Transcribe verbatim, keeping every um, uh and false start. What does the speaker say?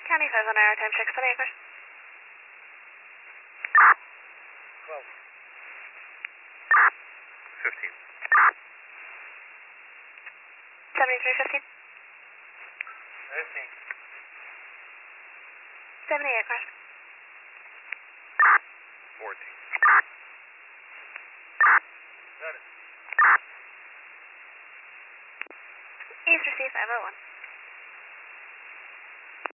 County five on hour, time check, seventy-eight cars. twelve. fifteen. seventy-three fifteen. fifteen. seventy-eight cars. fourteen. Got it. East receive five oh one.